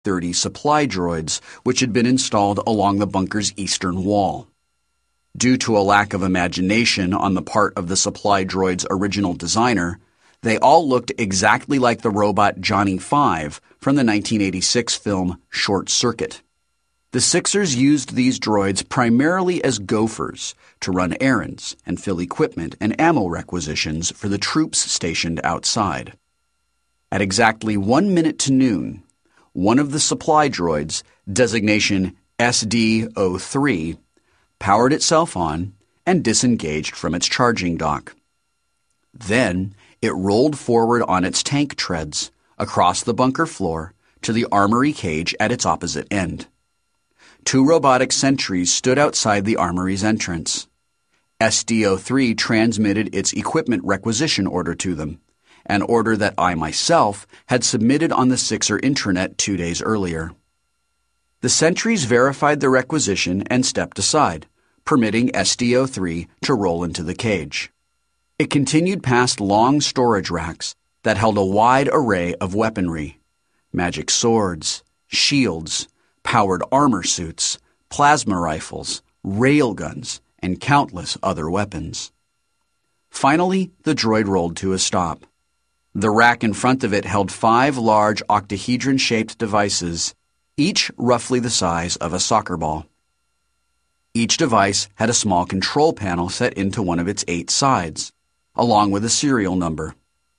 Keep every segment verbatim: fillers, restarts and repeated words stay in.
thirty supply droids, which had been installed along the bunker's eastern wall. Due to a lack of imagination on the part of the supply droid's original designer, they all looked exactly like the robot Johnny Five from the nineteen eighty-six film Short Circuit. The Sixers used these droids primarily as gophers to run errands and fill equipment and ammo requisitions for the troops stationed outside. At exactly one minute to noon, one of the supply droids, designation S D zero three, powered itself on and disengaged from its charging dock. Then it rolled forward on its tank treads across the bunker floor to the armory cage at its opposite end. Two robotic sentries stood outside the armory's entrance. S D zero three transmitted its equipment requisition order to them, an order that I myself had submitted on the Sixer intranet two days earlier. The sentries verified the requisition and stepped aside, permitting S D zero three to roll into the cage. It continued past long storage racks that held a wide array of weaponry: magic swords, shields, powered armor suits, plasma rifles, railguns, and countless other weapons. Finally, the droid rolled to a stop. The rack in front of it held five large octahedron-shaped devices, each roughly the size of a soccer ball. Each device had a small control panel set into one of its eight sides, along with a serial number.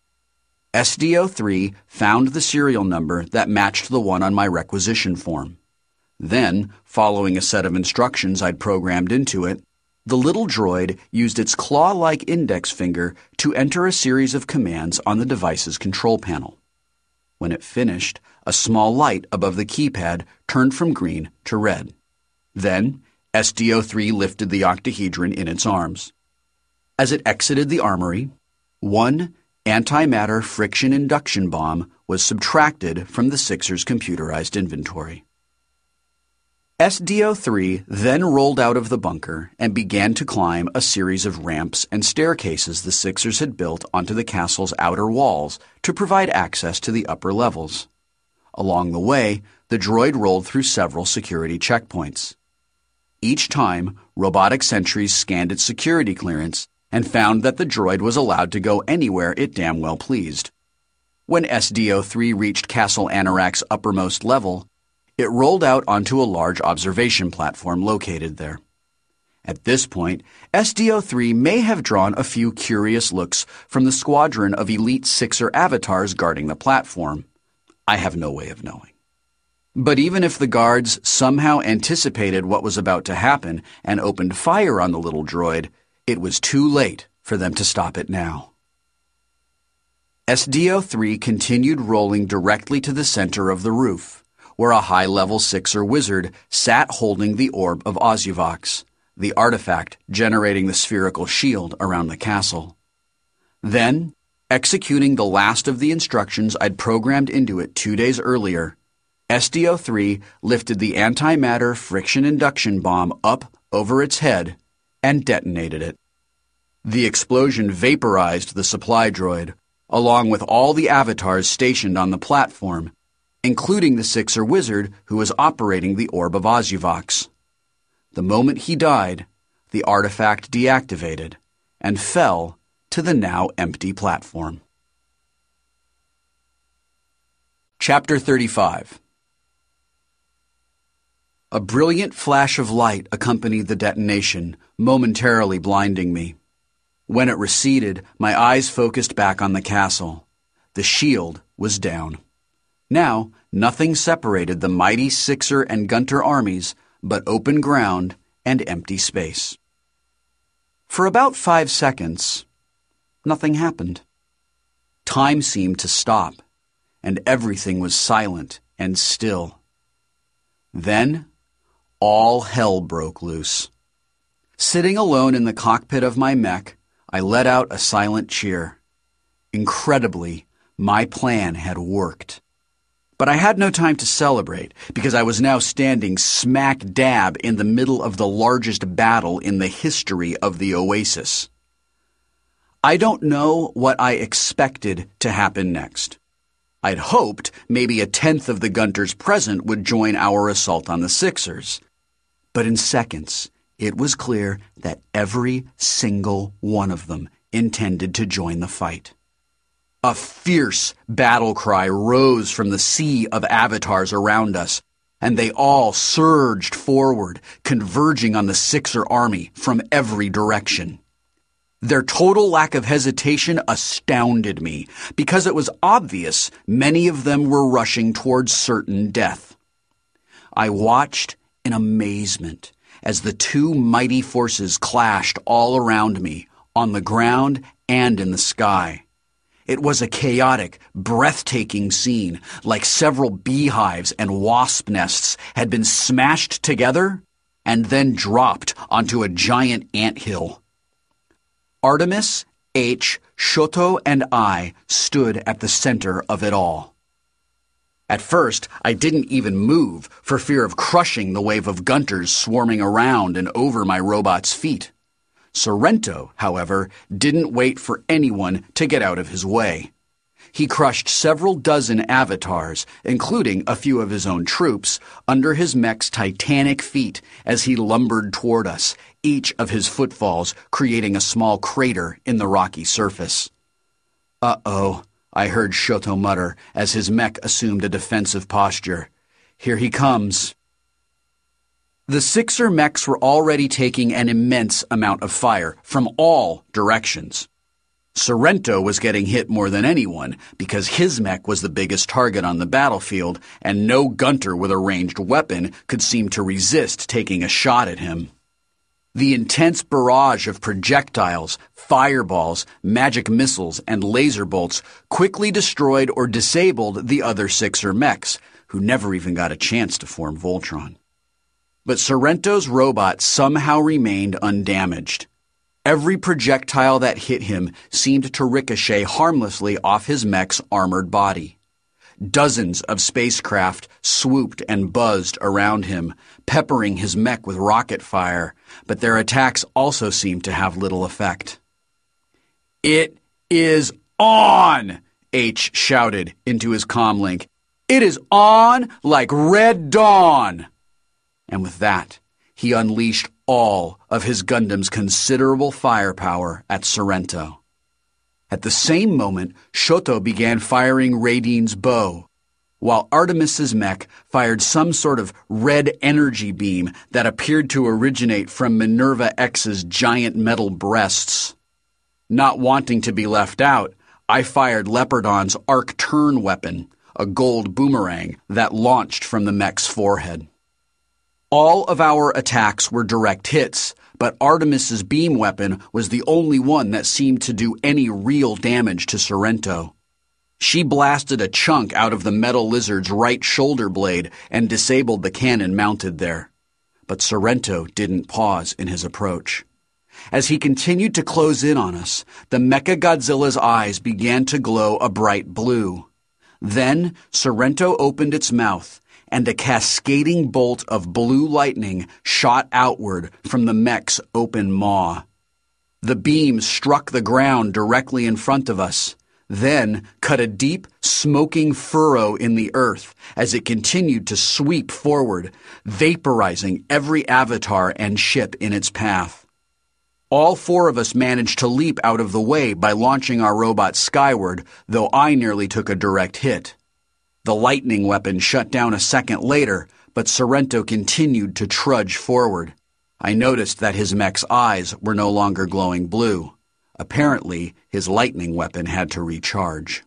S D zero three found the serial number that matched the one on my requisition form. Then, following a set of instructions I'd programmed into it, the little droid used its claw-like index finger to enter a series of commands on the device's control panel. When it finished, a small light above the keypad turned from green to red. Then, S D zero three lifted the octahedron in its arms. As it exited the armory, one antimatter friction induction bomb was subtracted from the Sixer's computerized inventory. S D zero three then rolled out of the bunker and began to climb a series of ramps and staircases the Sixers had built onto the castle's outer walls to provide access to the upper levels. Along the way, the droid rolled through several security checkpoints. Each time, robotic sentries scanned its security clearance and found that the droid was allowed to go anywhere it damn well pleased. When S D zero three reached Castle Anorak's uppermost level, it rolled out onto a large observation platform located there. At this point, S D zero three may have drawn a few curious looks from the squadron of elite Sixer avatars guarding the platform. I have no way of knowing. But even if the guards somehow anticipated what was about to happen and opened fire on the little droid, it was too late for them to stop it now. S D zero three continued rolling directly to the center of the roof, where a high-level Sixer wizard sat holding the Orb of Ozyvox, the artifact generating the spherical shield around the castle. Then, executing the last of the instructions I'd programmed into it two days earlier, S D zero three lifted the antimatter friction induction bomb up over its head and detonated it. The explosion vaporized the supply droid, along with all the avatars stationed on the platform, including the Sixer wizard who was operating the Orb of Ozyvox. The moment he died, the artifact deactivated and fell to the now empty platform. Chapter thirty-five. A brilliant flash of light accompanied the detonation, momentarily blinding me. When it receded, my eyes focused back on the castle. The shield was down. Now, nothing separated the mighty Sixer and Gunter armies but open ground and empty space. For about five seconds, nothing happened. Time seemed to stop, and everything was silent and still. Then, all hell broke loose. Sitting alone in the cockpit of my mech, I let out a silent cheer. Incredibly, my plan had worked. But I had no time to celebrate, because I was now standing smack dab in the middle of the largest battle in the history of the Oasis. I don't know what I expected to happen next. I'd hoped maybe a tenth of the Gunters present would join our assault on the Sixers. But in seconds, it was clear that every single one of them intended to join the fight. A fierce battle cry rose from the sea of avatars around us, and they all surged forward, converging on the Sixer army from every direction. Their total lack of hesitation astounded me, because it was obvious many of them were rushing towards certain death. I watched in amazement as the two mighty forces clashed all around me, on the ground and in the sky. It was a chaotic, breathtaking scene, like several beehives and wasp nests had been smashed together and then dropped onto a giant anthill. Artemis, H, Shoto, and I stood at the center of it all. At first, I didn't even move for fear of crushing the wave of Gunters swarming around and over my robot's feet. Sorrento, however, didn't wait for anyone to get out of his way. He crushed several dozen avatars, including a few of his own troops, under his mech's titanic feet as he lumbered toward us, each of his footfalls creating a small crater in the rocky surface. Uh-oh, I heard Shoto mutter as his mech assumed a defensive posture. Here he comes. The Sixer mechs were already taking an immense amount of fire from all directions. Sorrento was getting hit more than anyone because his mech was the biggest target on the battlefield, and no Gunter with a ranged weapon could seem to resist taking a shot at him. The intense barrage of projectiles, fireballs, magic missiles, and laser bolts quickly destroyed or disabled the other Sixer mechs, who never even got a chance to form Voltron. But Sorrento's robot somehow remained undamaged. Every projectile that hit him seemed to ricochet harmlessly off his mech's armored body. Dozens of spacecraft swooped and buzzed around him, peppering his mech with rocket fire, but their attacks also seemed to have little effect. "It is on!" H shouted into his comlink. "It is on like Red Dawn!" And with that, he unleashed all of his Gundam's considerable firepower at Sorrento. At the same moment, Shoto began firing Radine's bow, while Artemis's mech fired some sort of red energy beam that appeared to originate from Minerva X's giant metal breasts. Not wanting to be left out, I fired Leopardon's arc turn weapon, a gold boomerang that launched from the mech's forehead. All of our attacks were direct hits, but Artemis's beam weapon was the only one that seemed to do any real damage to Sorrento. She blasted a chunk out of the metal lizard's right shoulder blade and disabled the cannon mounted there. But Sorrento didn't pause in his approach. As he continued to close in on us, the Mechagodzilla's eyes began to glow a bright blue. Then Sorrento opened its mouth, and a cascading bolt of blue lightning shot outward from the mech's open maw. The beam struck the ground directly in front of us, then cut a deep, smoking furrow in the earth as it continued to sweep forward, vaporizing every avatar and ship in its path. All four of us managed to leap out of the way by launching our robot skyward, though I nearly took a direct hit. The lightning weapon shut down a second later, but Sorrento continued to trudge forward. I noticed that his mech's eyes were no longer glowing blue. Apparently, his lightning weapon had to recharge.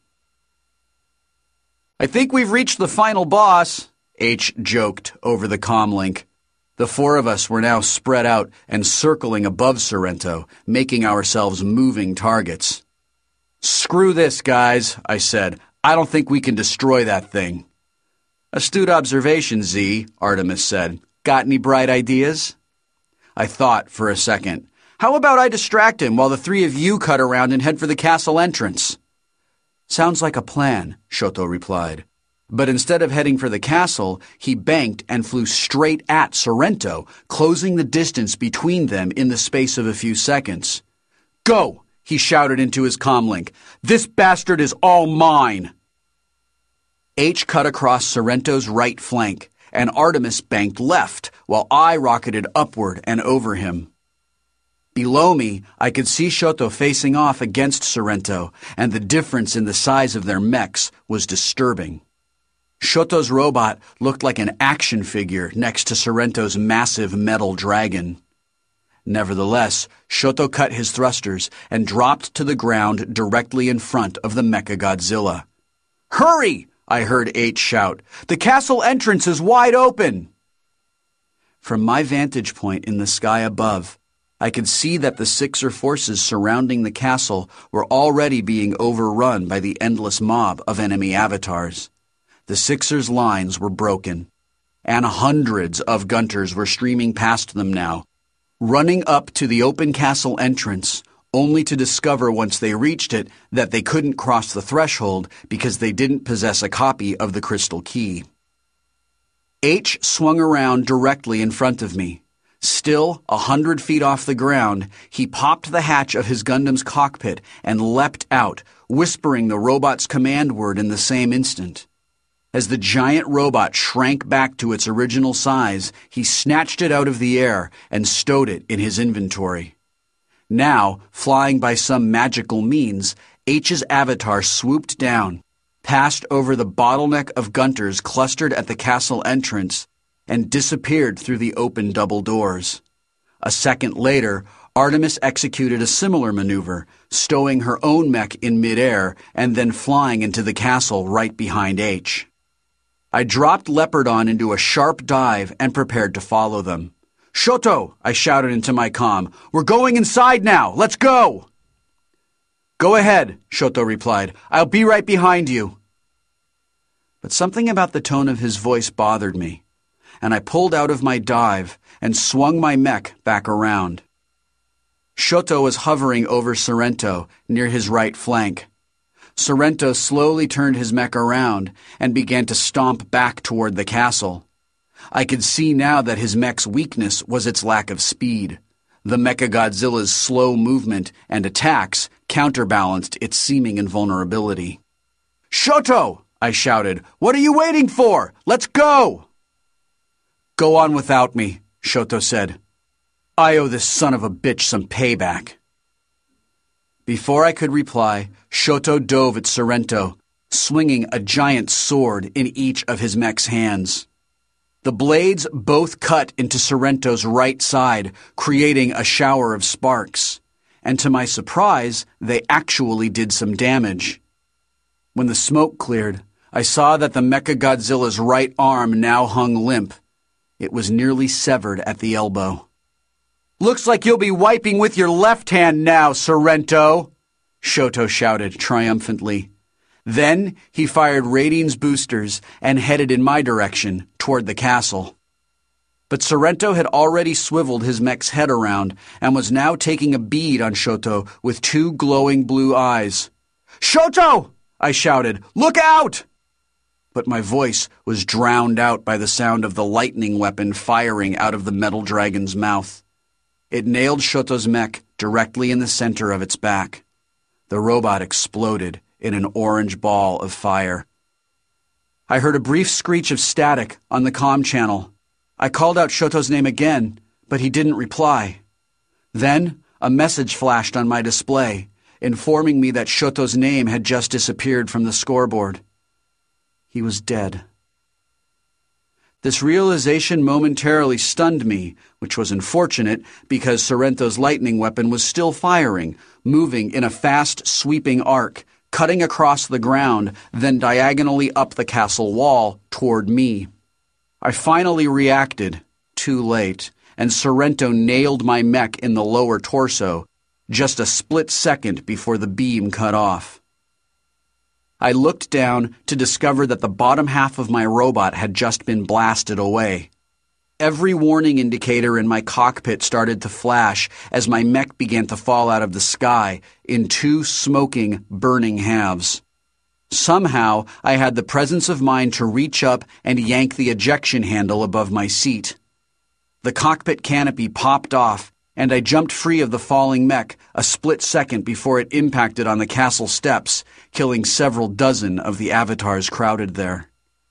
"I think we've reached the final boss," H joked over the comlink. The four of us were now spread out and circling above Sorrento, making ourselves moving targets. "Screw this, guys," I said. "I don't think we can destroy that thing." "Astute observation, Z," Artemis said. "Got any bright ideas?" I thought for a second. "How about I distract him while the three of you cut around and head for the castle entrance?" "Sounds like a plan," Shoto replied. But instead of heading for the castle, he banked and flew straight at Sorrento, closing the distance between them in the space of a few seconds. "Go!" he shouted into his comlink. "This bastard is all mine!" H cut across Sorrento's right flank, and Artemis banked left, while I rocketed upward and over him. Below me, I could see Shoto facing off against Sorrento, and the difference in the size of their mechs was disturbing. Shoto's robot looked like an action figure next to Sorrento's massive metal dragon. Nevertheless, Shoto cut his thrusters and dropped to the ground directly in front of the Mechagodzilla. "Hurry!" I heard H shout. "The castle entrance is wide open!" From my vantage point in the sky above, I could see that the Sixer forces surrounding the castle were already being overrun by the endless mob of enemy avatars. The Sixers' lines were broken, and hundreds of Gunters were streaming past them now, running up to the open castle entrance, only to discover once they reached it that they couldn't cross the threshold because they didn't possess a copy of the crystal key. H swung around directly in front of me. Still a hundred feet off the ground, he popped the hatch of his Gundam's cockpit and leapt out, whispering the robot's command word in the same instant. As the giant robot shrank back to its original size, he snatched it out of the air and stowed it in his inventory. Now, flying by some magical means, H's avatar swooped down, passed over the bottleneck of Gunters clustered at the castle entrance, and disappeared through the open double doors. A second later, Artemis executed a similar maneuver, stowing her own mech in midair and then flying into the castle right behind H. I dropped Leopardon into a sharp dive and prepared to follow them. "Shoto!" I shouted into my comm. "We're going inside now! Let's go!" "Go ahead," Shoto replied. "I'll be right behind you." But something about the tone of his voice bothered me, and I pulled out of my dive and swung my mech back around. Shoto was hovering over Sorrento near his right flank. Sorrento slowly turned his mech around and began to stomp back toward the castle. I could see now that his mech's weakness was its lack of speed. The Mechagodzilla's slow movement and attacks counterbalanced its seeming invulnerability. "Shoto!" I shouted. "What are you waiting for? Let's go!" "Go on without me," Shoto said. "I owe this son of a bitch some payback." Before I could reply, Shoto dove at Sorrento, swinging a giant sword in each of his mech's hands. The blades both cut into Sorrento's right side, creating a shower of sparks, and to my surprise, they actually did some damage. When the smoke cleared, I saw that the Mechagodzilla's right arm now hung limp. It was nearly severed at the elbow. "Looks like you'll be wiping with your left hand now, Sorrento," Shoto shouted triumphantly. Then he fired Radine's boosters and headed in my direction, toward the castle. But Sorrento had already swiveled his mech's head around and was now taking a bead on Shoto with two glowing blue eyes. "Shoto!" I shouted. "Look out!" But my voice was drowned out by the sound of the lightning weapon firing out of the metal dragon's mouth. It nailed Shoto's mech directly in the center of its back. The robot exploded in an orange ball of fire. I heard a brief screech of static on the comm channel. I called out Shoto's name again, but he didn't reply. Then a message flashed on my display, informing me that Shoto's name had just disappeared from the scoreboard. He was dead. This realization momentarily stunned me, which was unfortunate because Sorrento's lightning weapon was still firing, moving in a fast, sweeping arc, cutting across the ground, then diagonally up the castle wall toward me. I finally reacted, too late, and Sorrento nailed my mech in the lower torso, just a split second before the beam cut off. I looked down to discover that the bottom half of my robot had just been blasted away. Every warning indicator in my cockpit started to flash as my mech began to fall out of the sky in two smoking, burning halves. Somehow, I had the presence of mind to reach up and yank the ejection handle above my seat. The cockpit canopy popped off, and I jumped free of the falling mech a split second before it impacted on the castle steps, killing several dozen of the avatars crowded there.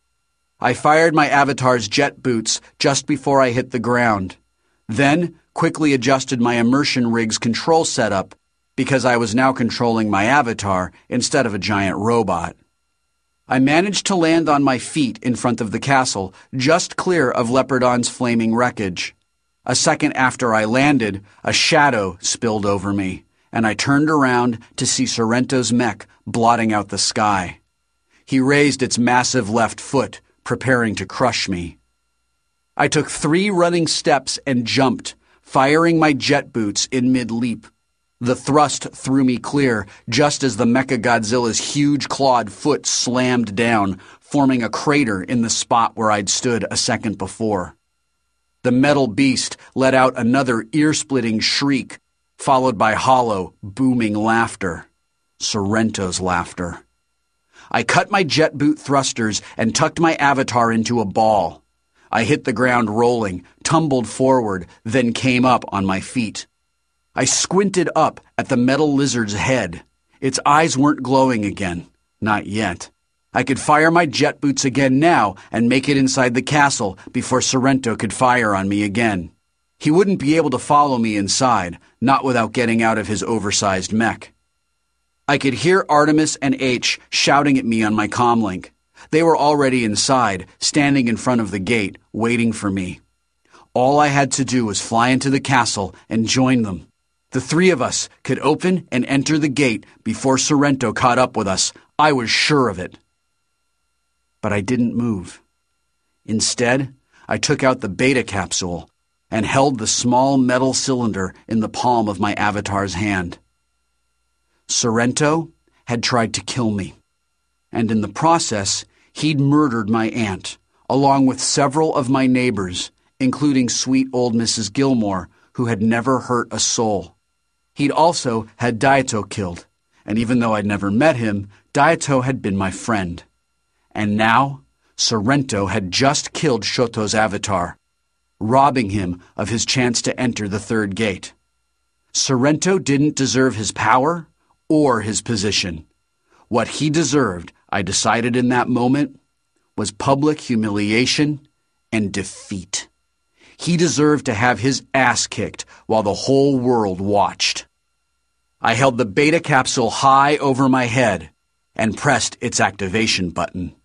I fired my avatar's jet boots just before I hit the ground, then quickly adjusted my immersion rig's control setup because I was now controlling my avatar instead of a giant robot. I managed to land on my feet in front of the castle, just clear of Leopardon's flaming wreckage. A second after I landed, a shadow spilled over me, and I turned around to see Sorrento's mech blotting out the sky. He raised its massive left foot, preparing to crush me. I took three running steps and jumped, firing my jet boots in mid-leap. The thrust threw me clear, just as the Mechagodzilla's huge clawed foot slammed down, forming a crater in the spot where I'd stood a second before. The metal beast let out another ear-splitting shriek, followed by hollow, booming laughter. Sorrento's laughter. I cut my jet boot thrusters and tucked my avatar into a ball. I hit the ground rolling, tumbled forward, then came up on my feet. I squinted up at the metal lizard's head. Its eyes weren't glowing again. Not yet. I could fire my jet boots again now and make it inside the castle before Sorrento could fire on me again. He wouldn't be able to follow me inside, not without getting out of his oversized mech. I could hear Artemis and H shouting at me on my comlink. They were already inside, standing in front of the gate, waiting for me. All I had to do was fly into the castle and join them. The three of us could open and enter the gate before Sorrento caught up with us. I was sure of it. But I didn't move. Instead, I took out the beta capsule and held the small metal cylinder in the palm of my avatar's hand. Sorrento had tried to kill me, and in the process, he'd murdered my aunt, along with several of my neighbors, including sweet old Missus Gilmore, who had never hurt a soul. He'd also had Daito killed, and even though I'd never met him, Daito had been my friend. And now, Sorrento had just killed Shoto's avatar, robbing him of his chance to enter the third gate. Sorrento didn't deserve his power or his position. What he deserved, I decided in that moment, was public humiliation and defeat. He deserved to have his ass kicked while the whole world watched. I held the beta capsule high over my head and pressed its activation button.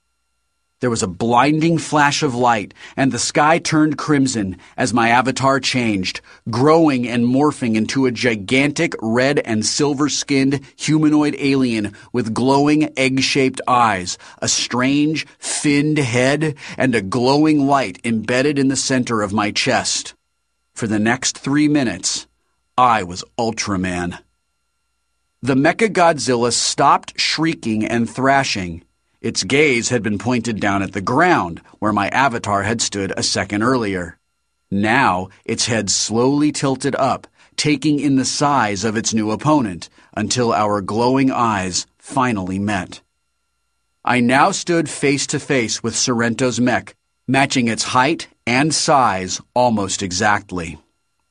There was a blinding flash of light, and the sky turned crimson as my avatar changed, growing and morphing into a gigantic red and silver-skinned humanoid alien with glowing egg-shaped eyes, a strange, finned head, and a glowing light embedded in the center of my chest. For the next three minutes, I was Ultraman. The Mechagodzilla stopped shrieking and thrashing. Its gaze had been pointed down at the ground, where my avatar had stood a second earlier. Now, its head slowly tilted up, taking in the size of its new opponent, until our glowing eyes finally met. I now stood face to face with Sorrento's mech, matching its height and size almost exactly.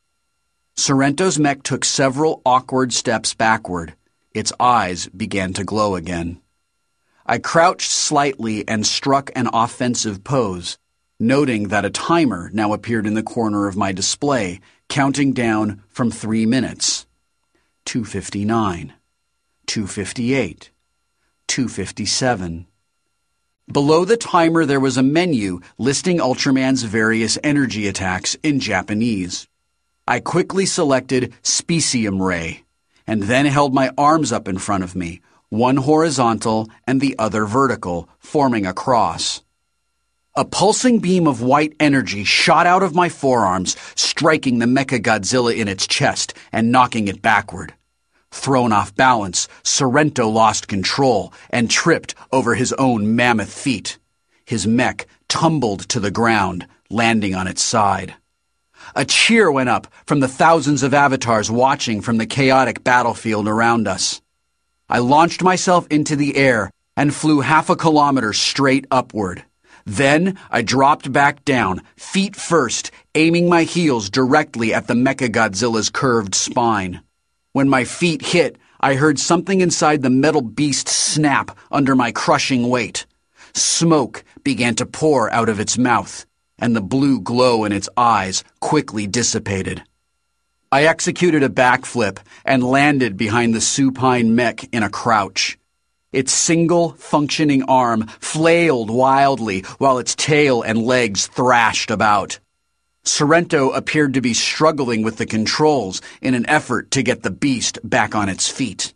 Sorrento's mech took several awkward steps backward. Its eyes began to glow again. I crouched slightly and struck an offensive pose, noting that a timer now appeared in the corner of my display, counting down from three minutes. two fifty-nine, two fifty-eight, two fifty-seven. Below the timer there was a menu listing Ultraman's various energy attacks in Japanese. I quickly selected Specium Ray, and then held my arms up in front of me, one horizontal and the other vertical, forming a cross. A pulsing beam of white energy shot out of my forearms, striking the Mechagodzilla in its chest and knocking it backward. Thrown off balance, Sorrento lost control and tripped over his own mammoth feet. His mech tumbled to the ground, landing on its side. A cheer went up from the thousands of avatars watching from the chaotic battlefield around us. I launched myself into the air and flew half a kilometer straight upward. Then I dropped back down, feet first, aiming my heels directly at the Mechagodzilla's curved spine. When my feet hit, I heard something inside the metal beast snap under my crushing weight. Smoke began to pour out of its mouth, and the blue glow in its eyes quickly dissipated. I executed a backflip and landed behind the supine mech in a crouch. Its single functioning arm flailed wildly while its tail and legs thrashed about. Sorrento appeared to be struggling with the controls in an effort to get the beast back on its feet.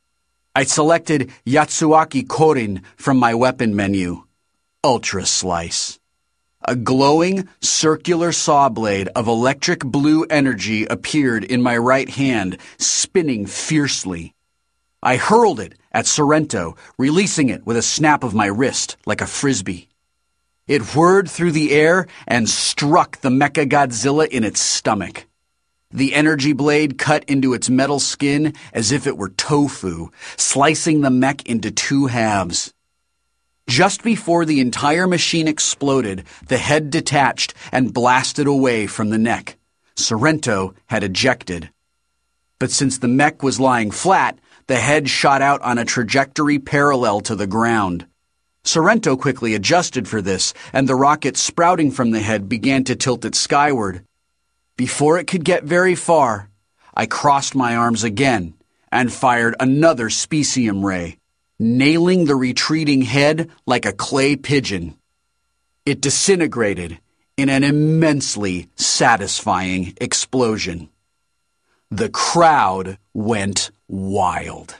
I selected Yatsuaki Korin from my weapon menu. Ultra Slice. A glowing, circular saw blade of electric blue energy appeared in my right hand, spinning fiercely. I hurled it at Sorrento, releasing it with a snap of my wrist like a frisbee. It whirred through the air and struck the Mechagodzilla in its stomach. The energy blade cut into its metal skin as if it were tofu, slicing the mech into two halves. Just before the entire machine exploded, the head detached and blasted away from the neck. Sorrento had ejected. But since the mech was lying flat, the head shot out on a trajectory parallel to the ground. Sorrento quickly adjusted for this, and the rocket sprouting from the head began to tilt it skyward. Before it could get very far, I crossed my arms again and fired another specium ray, nailing the retreating head like a clay pigeon. It disintegrated in an immensely satisfying explosion. The crowd went wild.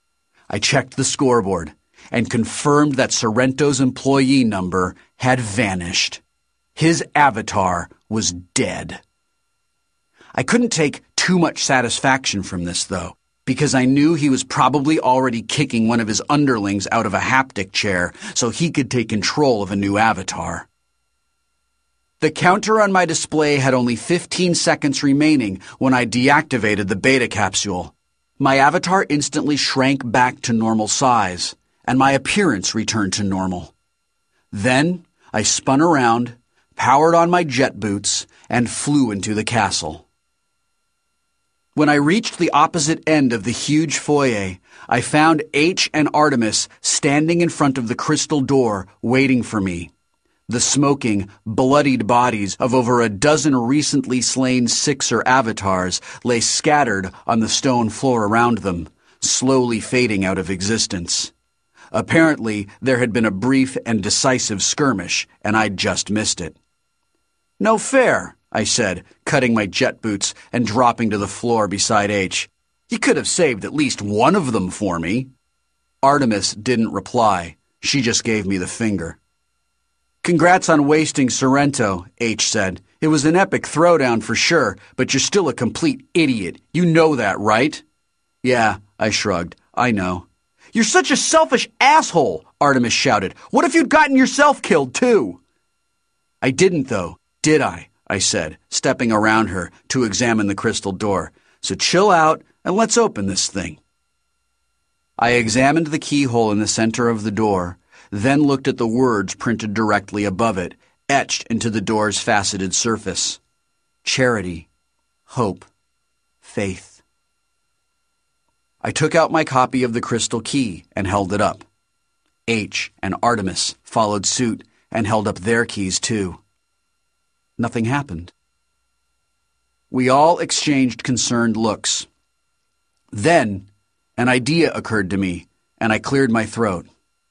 I checked the scoreboard and confirmed that Sorrento's employee number had vanished. His avatar was dead. I couldn't take too much satisfaction from this, though, because I knew he was probably already kicking one of his underlings out of a haptic chair so he could take control of a new avatar. The counter on my display had only fifteen seconds remaining when I deactivated the beta capsule. My avatar instantly shrank back to normal size, and my appearance returned to normal. Then I spun around, powered on my jet boots, and flew into the castle. When I reached the opposite end of the huge foyer, I found H and Artemis standing in front of the crystal door, waiting for me. The smoking, bloodied bodies of over a dozen recently slain Sixer avatars lay scattered on the stone floor around them, slowly fading out of existence. Apparently, there had been a brief and decisive skirmish, and I'd just missed it. "No fair," I said, cutting my jet boots and dropping to the floor beside H. "You could have saved at least one of them for me." Artemis didn't reply. She just gave me the finger. "Congrats on wasting Sorrento," H said. "It was an epic throwdown for sure, but you're still a complete idiot. You know that, right?" "Yeah," I shrugged. "I know." "You're such a selfish asshole," Artemis shouted. "What if you'd gotten yourself killed, too?" "I didn't, though, did I?" I said, stepping around her to examine the crystal door. "So chill out and let's open this thing." I examined the keyhole in the center of the door, then looked at the words printed directly above it, etched into the door's faceted surface. Charity, hope, faith. I took out my copy of the crystal key and held it up. H and Artemis followed suit and held up their keys too. Nothing happened. We all exchanged concerned looks. Then, an idea occurred to me, and I cleared my throat.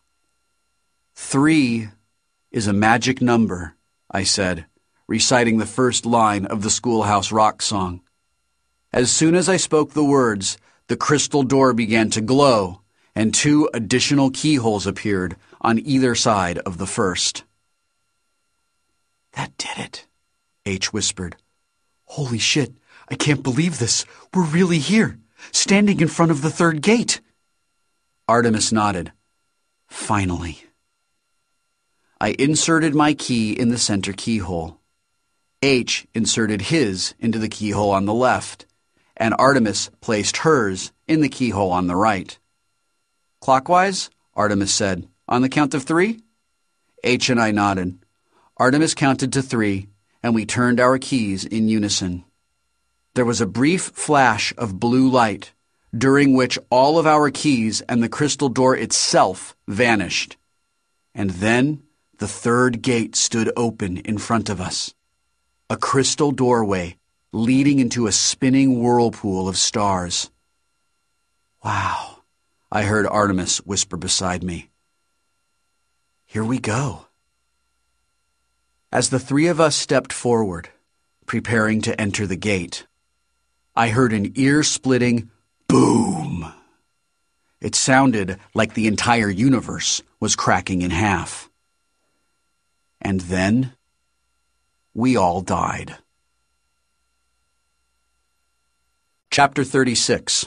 Three is a magic number, I said, reciting the first line of the Schoolhouse Rock song. As soon as I spoke the words, the crystal door began to glow, and two additional keyholes appeared on either side of the first. "That did it," H whispered. "Holy shit, I can't believe this. We're really here, standing in front of the third gate." Artemis nodded. "Finally." I inserted my key in the center keyhole. H inserted his into the keyhole on the left, and Artemis placed hers in the keyhole on the right. "Clockwise?" Artemis said. "On the count of three?" H and I nodded. Artemis counted to three, and we turned our keys in unison. There was a brief flash of blue light, during which all of our keys and the crystal door itself vanished. And then the third gate stood open in front of us. A crystal doorway leading into a spinning whirlpool of stars. "Wow," I heard Artemis whisper beside me. "Here we go." As the three of us stepped forward, preparing to enter the gate, I heard an ear-splitting boom. It sounded like the entire universe was cracking in half. And then we all died. Chapter thirty-six.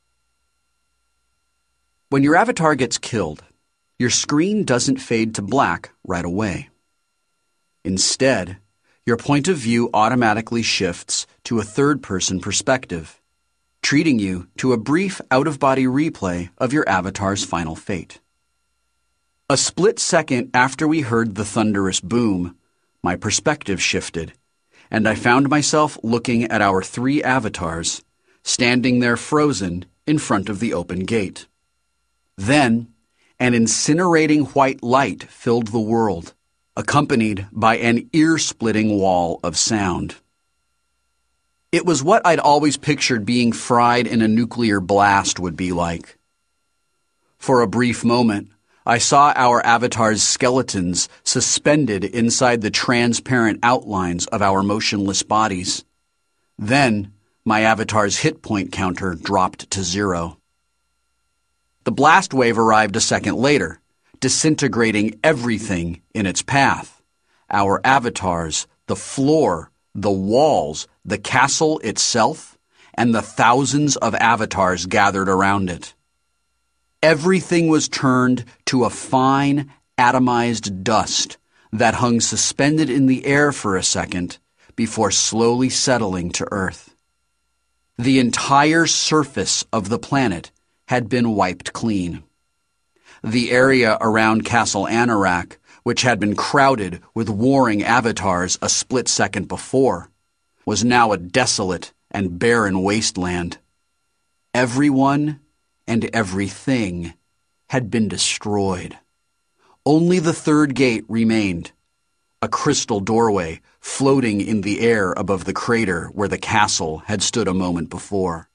When your avatar gets killed, your screen doesn't fade to black right away. Instead, your point of view automatically shifts to a third-person perspective, treating you to a brief out-of-body replay of your avatar's final fate. A split second after we heard the thunderous boom, my perspective shifted, and I found myself looking at our three avatars, standing there frozen in front of the open gate. Then, an incinerating white light filled the world, accompanied by an ear-splitting wall of sound. It was what I'd always pictured being fried in a nuclear blast would be like. For a brief moment, I saw our avatars' skeletons suspended inside the transparent outlines of our motionless bodies. Then, my avatar's hit point counter dropped to zero. The blast wave arrived a second later, disintegrating everything in its path. Our avatars, the floor, the walls, the castle itself, and the thousands of avatars gathered around it. Everything was turned to a fine, atomized dust that hung suspended in the air for a second before slowly settling to Earth. The entire surface of the planet had been wiped clean. The area around Castle Anorak, which had been crowded with warring avatars a split second before, was now a desolate and barren wasteland. Everyone and everything had been destroyed. Only the third gate remained, a crystal doorway floating in the air above the crater where the castle had stood a moment before.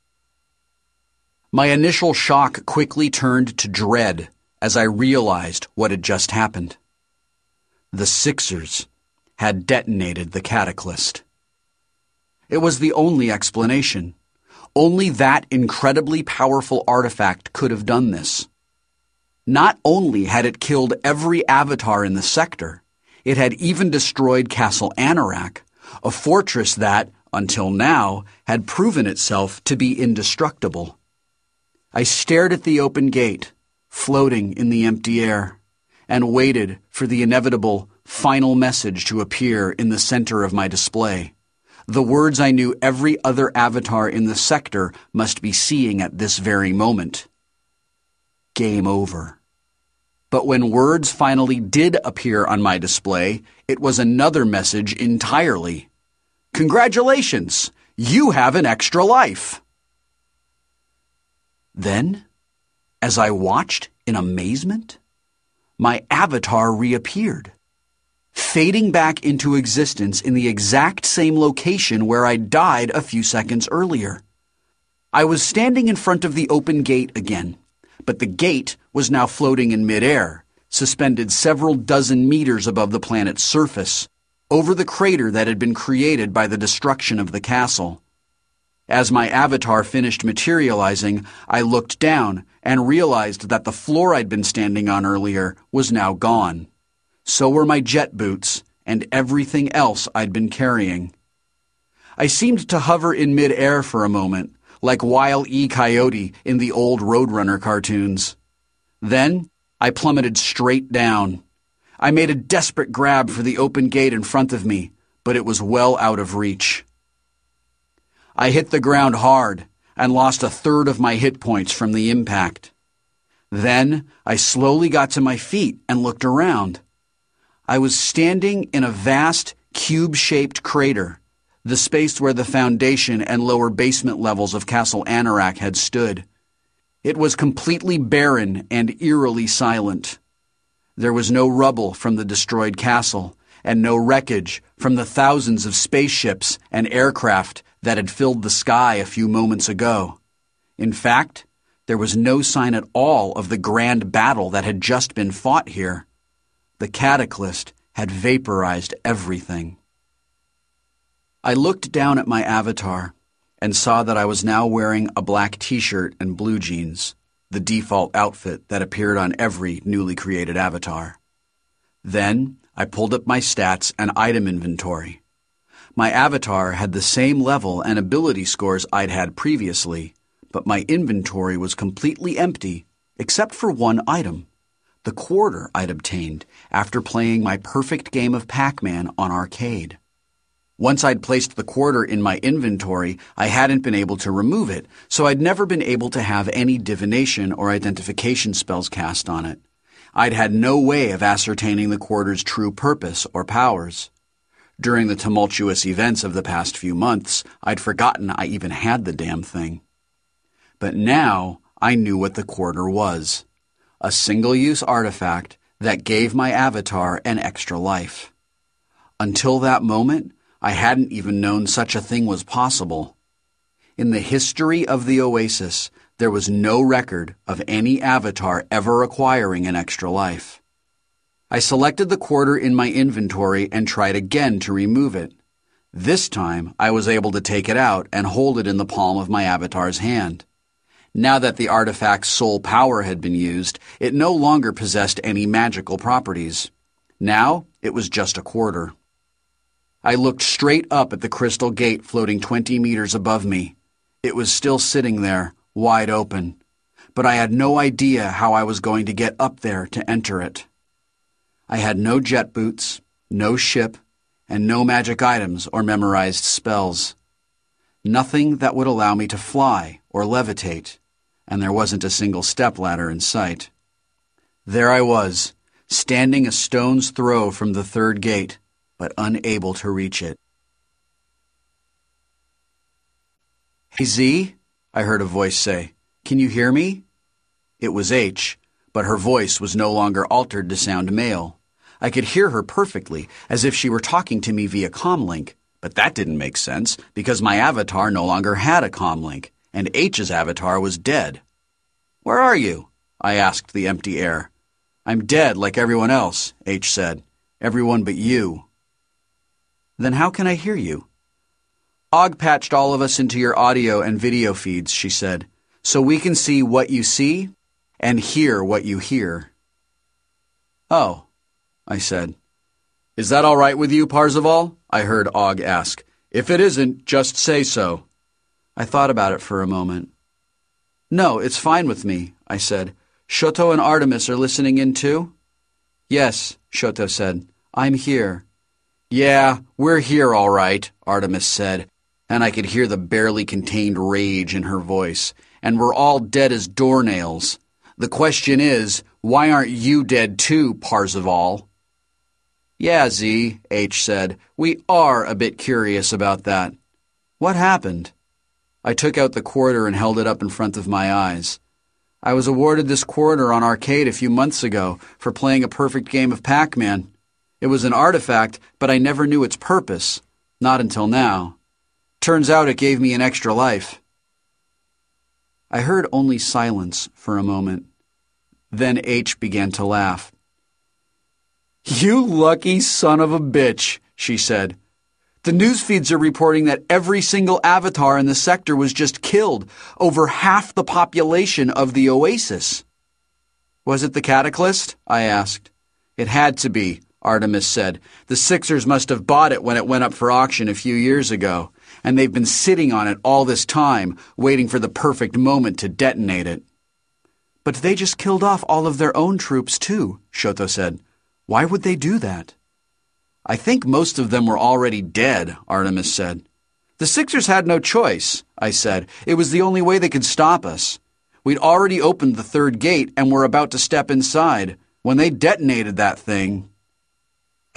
My initial shock quickly turned to dread as I realized what had just happened. The Sixers had detonated the Cataclysm. It was the only explanation. Only that incredibly powerful artifact could have done this. Not only had it killed every avatar in the sector, it had even destroyed Castle Anorak, a fortress that, until now, had proven itself to be indestructible. I stared at the open gate, floating in the empty air, and waited for the inevitable final message to appear in the center of my display. The words I knew every other avatar in the sector must be seeing at this very moment. Game over. But when words finally did appear on my display, it was another message entirely. Congratulations! You have an extra life! Then, as I watched in amazement, my avatar reappeared, fading back into existence in the exact same location where I died a few seconds earlier. I was standing in front of the open gate again, but the gate was now floating in midair, suspended several dozen meters above the planet's surface, over the crater that had been created by the destruction of the castle. As my avatar finished materializing, I looked down and realized that the floor I'd been standing on earlier was now gone. So were my jet boots and everything else I'd been carrying. I seemed to hover in mid-air for a moment, like Wile E. Coyote in the old Roadrunner cartoons. Then I plummeted straight down. I made a desperate grab for the open gate in front of me, but it was well out of reach. I hit the ground hard and lost a third of my hit points from the impact. Then I slowly got to my feet and looked around. I was standing in a vast, cube-shaped crater, the space where the foundation and lower basement levels of Castle Anorak had stood. It was completely barren and eerily silent. There was no rubble from the destroyed castle, and no wreckage from the thousands of spaceships and aircraft that had filled the sky a few moments ago. In fact, there was no sign at all of the grand battle that had just been fought here. The cataclysm had vaporized everything. I looked down at my avatar and saw that I was now wearing a black t-shirt and blue jeans, the default outfit that appeared on every newly created avatar. Then I pulled up my stats and item inventory. My avatar had the same level and ability scores I'd had previously, but my inventory was completely empty except for one item, the quarter I'd obtained after playing my perfect game of Pac-Man on arcade. Once I'd placed the quarter in my inventory, I hadn't been able to remove it, so I'd never been able to have any divination or identification spells cast on it. I'd had no way of ascertaining the quarter's true purpose or powers. During the tumultuous events of the past few months, I'd forgotten I even had the damn thing. But now I knew what the quarter was. A single-use artifact that gave my avatar an extra life. Until that moment, I hadn't even known such a thing was possible. In the history of the Oasis, there was no record of any avatar ever acquiring an extra life. I selected the quarter in my inventory and tried again to remove it. This time, I was able to take it out and hold it in the palm of my avatar's hand. Now that the artifact's sole power had been used, it no longer possessed any magical properties. Now, it was just a quarter. I looked straight up at the crystal gate floating twenty meters above me. It was still sitting there, wide open, but I had no idea how I was going to get up there to enter it. I had no jet boots, no ship, and no magic items or memorized spells. Nothing that would allow me to fly or levitate, and there wasn't a single stepladder in sight. There I was, standing a stone's throw from the third gate, but unable to reach it. "Hey, Z," I heard a voice say. "Can you hear me?" It was H, but her voice was no longer altered to sound male. I could hear her perfectly, as if she were talking to me via comlink, but that didn't make sense because my avatar no longer had a comlink, and H's avatar was dead. "Where are you?" I asked the empty air. "I'm dead like everyone else," H said. "Everyone but you." "Then how can I hear you?" "Og patched all of us into your audio and video feeds," she said, "so we can see what you see and hear what you hear." "Oh," I said. "Is that all right with you, Parzival?" I heard Og ask. "If it isn't, just say so." I thought about it for a moment. "No, it's fine with me," I said. "Shoto and Artemis are listening in too?" "Yes," Shoto said. "I'm here." "Yeah, we're here all right," Artemis said, and I could hear the barely contained rage in her voice. "And we're all dead as doornails. The question is, why aren't you dead too, Parzival?" "Yeah, Z," H said. "We are a bit curious about that. What happened?" I took out the quarter and held it up in front of my eyes. "I was awarded this quarter on arcade a few months ago for playing a perfect game of Pac-Man. It was an artifact, but I never knew its purpose. Not until now. Turns out it gave me an extra life." I heard only silence for a moment. Then H began to laugh. "You lucky son of a bitch," she said. "The news feeds are reporting that every single avatar in the sector was just killed, over half the population of the Oasis." "Was it the Cataclysm?" I asked. "It had to be," Artemis said. "The Sixers must have bought it when it went up for auction a few years ago, and they've been sitting on it all this time, waiting for the perfect moment to detonate it." "But they just killed off all of their own troops too," Shoto said. "Why would they do that?" "I think most of them were already dead," Artemis said. "The Sixers had no choice," I said. "It was the only way they could stop us. We'd already opened the third gate and were about to step inside when they detonated that thing."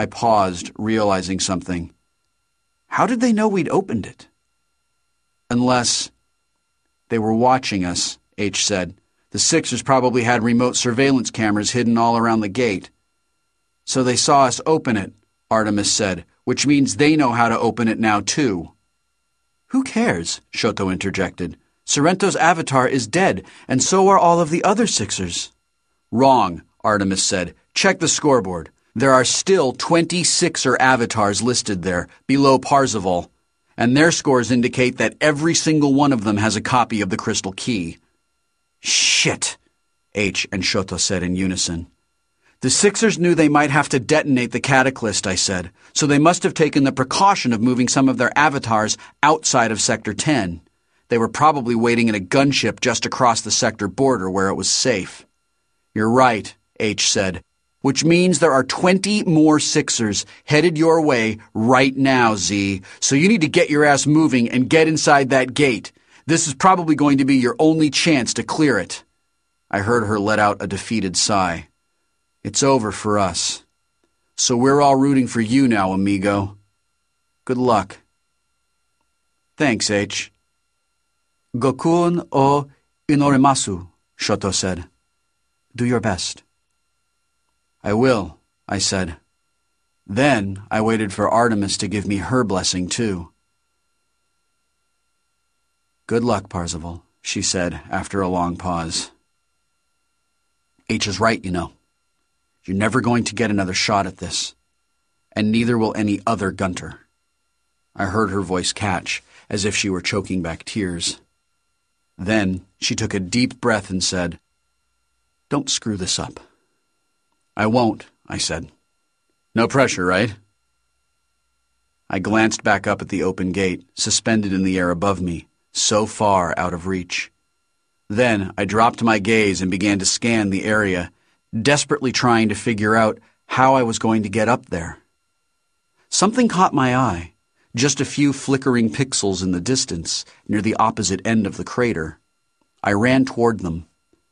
I paused, realizing something. How did they know we'd opened it? Unless they were watching us, H said. The Sixers probably had remote surveillance cameras hidden all around the gate. So they saw us open it, Artemis said, which means they know how to open it now too. Who cares? Shoto interjected. Sorrento's avatar is dead, and so are all of the other Sixers. Wrong, Artemis said. Check the scoreboard. There are still twenty Sixer avatars listed there, below Parzival, and their scores indicate that every single one of them has a copy of the crystal key. Shit, H and Shoto said in unison. The Sixers knew they might have to detonate the Cataclysm, I said, so they must have taken the precaution of moving some of their avatars outside of Sector ten. They were probably waiting in a gunship just across the sector border where it was safe. You're right, H said, which means there are twenty more Sixers headed your way right now, Z, so you need to get your ass moving and get inside that gate. This is probably going to be your only chance to clear it. I heard her let out a defeated sigh. It's over for us. So we're all rooting for you now, amigo. Good luck. Thanks, H. Gokuen o inoremasu, Shoto said. Do your best. I will, I said. Then I waited for Artemis to give me her blessing, too. Good luck, Parzival, she said after a long pause. H is right, you know. You're never going to get another shot at this, and neither will any other Gunter. I heard her voice catch, as if she were choking back tears. Then she took a deep breath and said, Don't screw this up. I won't, I said. No pressure, right? I glanced back up at the open gate, suspended in the air above me, so far out of reach. Then I dropped my gaze and began to scan the area, desperately trying to figure out how I was going to get up there. Something caught my eye, just a few flickering pixels in the distance, near the opposite end of the crater. I ran toward them.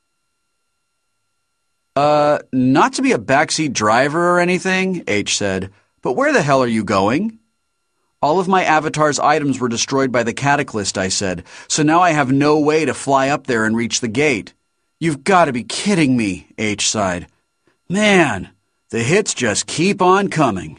Uh, not to be a backseat driver or anything, H said, but where the hell are you going? All of my avatar's items were destroyed by the Cataclysm, I said, so now I have no way to fly up there and reach the gate. You've got to be kidding me, H sighed. Man, the hits just keep on coming.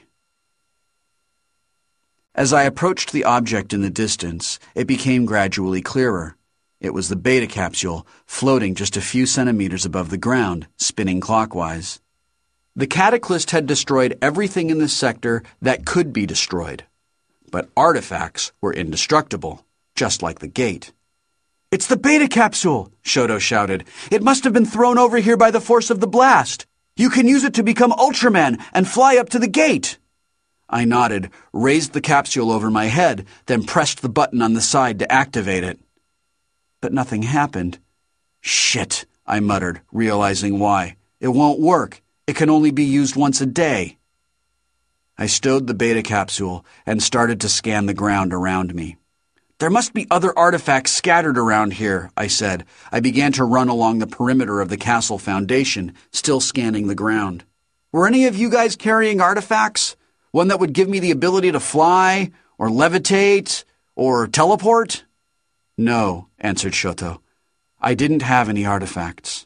As I approached the object in the distance, it became gradually clearer. It was the Beta capsule, floating just a few centimeters above the ground, spinning clockwise. The Cataclysm had destroyed everything in the sector that could be destroyed. But artifacts were indestructible, just like the gate. It's the Beta capsule, Shoto shouted. It must have been thrown over here by the force of the blast. You can use it to become Ultraman and fly up to the gate. I nodded, raised the capsule over my head, then pressed the button on the side to activate it. But nothing happened. Shit, I muttered, realizing why. It won't work. It can only be used once a day. I stowed the Beta capsule and started to scan the ground around me. There must be other artifacts scattered around here, I said. I began to run along the perimeter of the castle foundation, still scanning the ground. Were any of you guys carrying artifacts? One that would give me the ability to fly, or levitate, or teleport? No, answered Shoto. I didn't have any artifacts.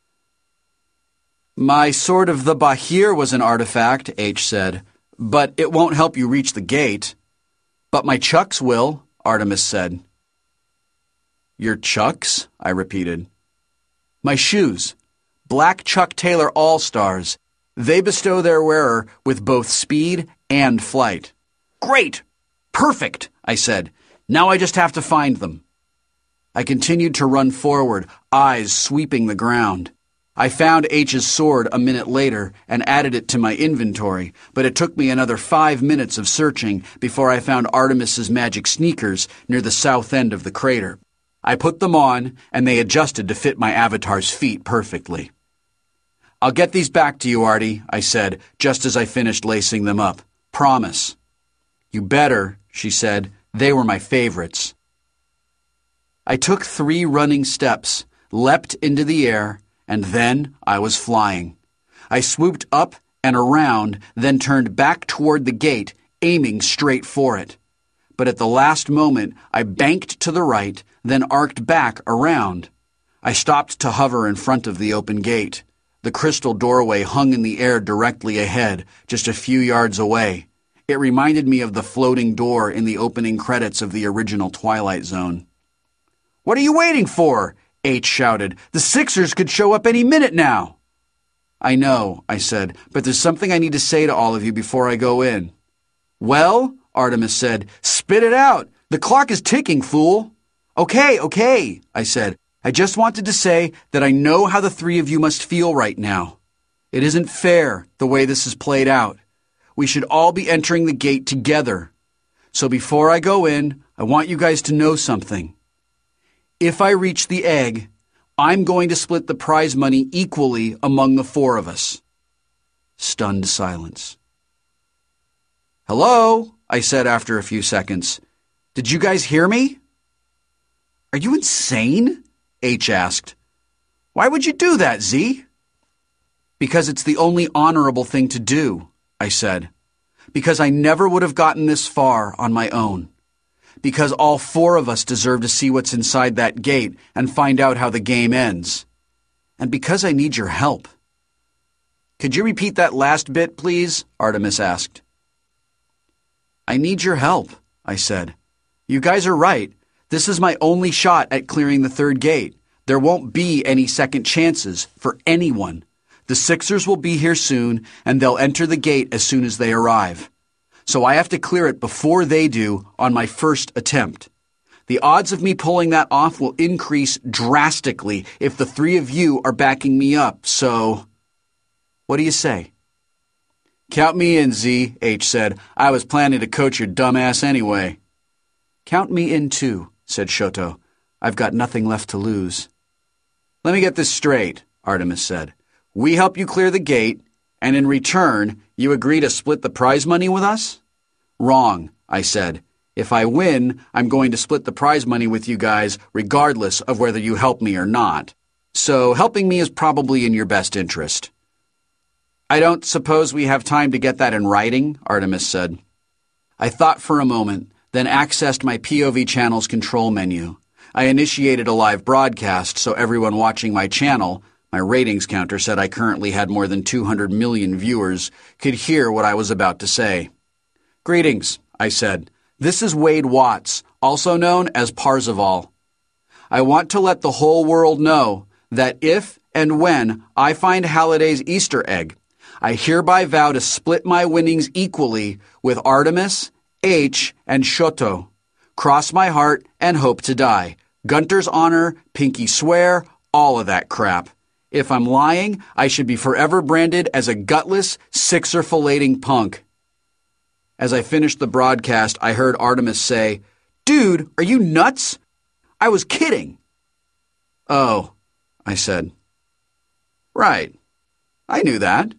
My Sword of the Bahir was an artifact, H said, but it won't help you reach the gate. But my chucks will, Artemis said. Your chucks? I repeated. My shoes. Black Chuck Taylor All-Stars. They bestow their wearer with both speed and flight. Great! Perfect, I said. Now I just have to find them. I continued to run forward, eyes sweeping the ground. I found H's sword a minute later and added it to my inventory, but it took me another five minutes of searching before I found Artemis's magic sneakers near the south end of the crater. I put them on, and they adjusted to fit my avatar's feet perfectly. I'll get these back to you, Artie, I said, just as I finished lacing them up. Promise. You better, she said. They were my favorites. I took three running steps, leapt into the air, and then I was flying. I swooped up and around, then turned back toward the gate, aiming straight for it. But at the last moment, I banked to the right, then arced back around. I stopped to hover in front of the open gate. The crystal doorway hung in the air directly ahead, just a few yards away. It reminded me of the floating door in the opening credits of the original Twilight Zone. "What are you waiting for?" H shouted. "The Sixers could show up any minute now." "I know," I said, "but there's something I need to say to all of you before I go in." "Well," Artemis said, "spit it out. The clock is ticking, fool." "Okay, okay," I said. "I just wanted to say that I know how the three of you must feel right now. It isn't fair, the way this is played out. We should all be entering the gate together. So before I go in, I want you guys to know something. If I reach the egg, I'm going to split the prize money equally among the four of us." Stunned silence. "Hello?" I said after a few seconds. "Did you guys hear me?" "Are you insane?" H asked. "Why would you do that, Z?" "Because it's the only honorable thing to do," I said. "Because I never would have gotten this far on my own. Because all four of us deserve to see what's inside that gate and find out how the game ends. And because I need your help." "Could you repeat that last bit, please?" Artemis asked. "I need your help," I said. "You guys are right. This is my only shot at clearing the third gate. There won't be any second chances for anyone. The Sixers will be here soon, and they'll enter the gate as soon as they arrive. So I have to clear it before they do on my first attempt. The odds of me pulling that off will increase drastically if the three of you are backing me up, so what do you say?" "Count me in, Z," H said. "I was planning to coach your dumbass anyway." "Count me in too," said Shoto. "I've got nothing left to lose." "Let me get this straight," Artemis said. "We help you clear the gate, and in return, you agree to split the prize money with us?" "Wrong," I said. "If I win, I'm going to split the prize money with you guys regardless of whether you help me or not. So helping me is probably in your best interest." "I don't suppose we have time to get that in writing," Artemis said. I thought for a moment, then accessed my P O V channel's control menu. I initiated a live broadcast so everyone watching my channel, my ratings counter said I currently had more than two hundred million viewers, could hear what I was about to say. "Greetings," I said. "This is Wade Watts, also known as Parzival. I want to let the whole world know that if and when I find Halliday's Easter egg, I hereby vow to split my winnings equally with Artemis, H, and Shoto. Cross my heart and hope to die. Gunter's honor, pinky swear, all of that crap. If I'm lying, I should be forever branded as a gutless, sixer-filleting punk." As I finished the broadcast, I heard Artemis say, "Dude, are you nuts? I was kidding." "Oh," I said. "Right. I knew that."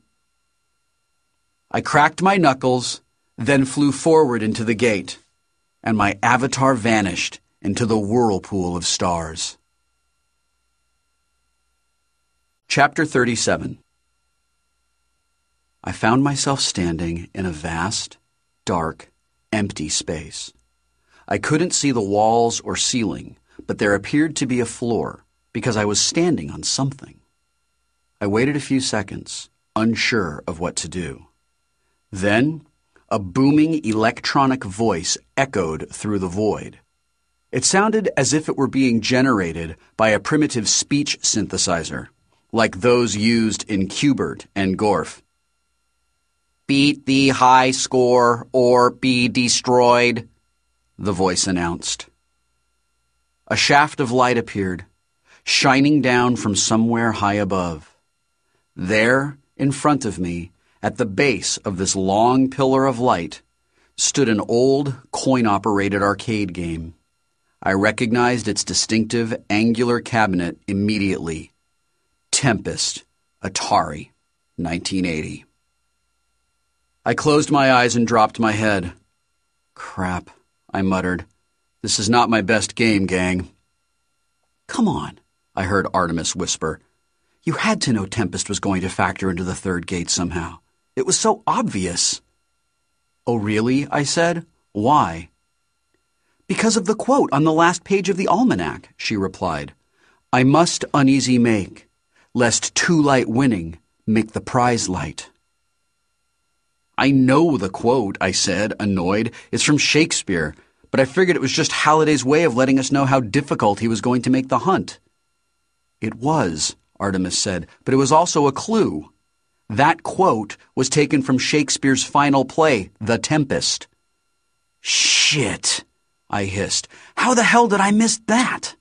I cracked my knuckles, then flew forward into the gate, and my avatar vanished into the whirlpool of stars. Chapter thirty-seven. I found myself standing in a vast, dark, empty space. I couldn't see the walls or ceiling, but there appeared to be a floor because I was standing on something. I waited a few seconds, unsure of what to do. Then, a booming electronic voice echoed through the void. It sounded as if it were being generated by a primitive speech synthesizer, like those used in Qbert and Gorf. "Beat the high score or be destroyed," the voice announced. A shaft of light appeared, shining down from somewhere high above. There, in front of me, at the base of this long pillar of light, stood an old, coin-operated arcade game. I recognized its distinctive angular cabinet immediately. Tempest, Atari, nineteen eighty. I closed my eyes and dropped my head. "Crap," I muttered. "This is not my best game, gang." "Come on," I heard Artemis whisper. "You had to know Tempest was going to factor into the third gate somehow. It was so obvious. Oh, really? I said. Why? Because of the quote on the last page of the almanac, she replied. I must uneasy make, lest too light winning make the prize light. I know the quote, I said, annoyed. It's from Shakespeare, but I figured it was just Halliday's way of letting us know how difficult he was going to make the hunt. It was, Artemis said, but it was also a clue. That quote was taken from Shakespeare's final play, The Tempest. Shit, I hissed. How the hell did I miss that?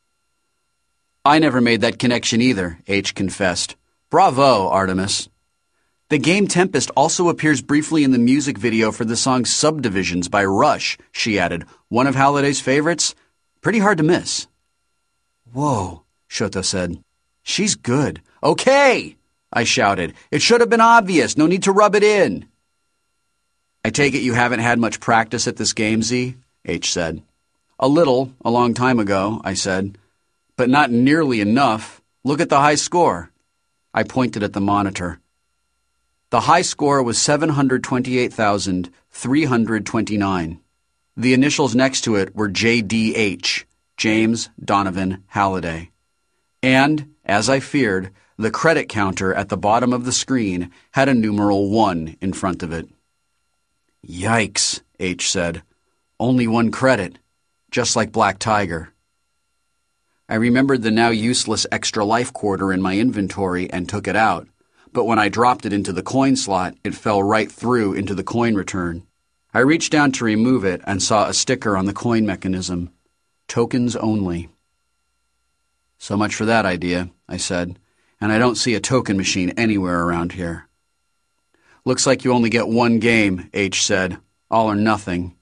I never made that connection either, H confessed. Bravo, Artemis. The game Tempest also appears briefly in the music video for the song Subdivisions by Rush, she added. One of Halliday's favorites? Pretty hard to miss. Whoa, Shoto said. She's good. Okay, I shouted. It should have been obvious. No need to rub it in. I take it you haven't had much practice at this game, Z? H said. A little, a long time ago, I said. But not nearly enough. Look at the high score. I pointed at the monitor. The high score was seven hundred twenty-eight thousand three hundred twenty-nine. The initials next to it were J D H, James Donovan Halliday. And, as I feared, the credit counter at the bottom of the screen had a numeral one in front of it. Yikes, H said. Only one credit, just like Black Tiger. I remembered the now useless extra life quarter in my inventory and took it out, but when I dropped it into the coin slot, it fell right through into the coin return. I reached down to remove it and saw a sticker on the coin mechanism. Tokens only. So much for that idea, I said, and I don't see a token machine anywhere around here. Looks like you only get one game, H said. All or nothing.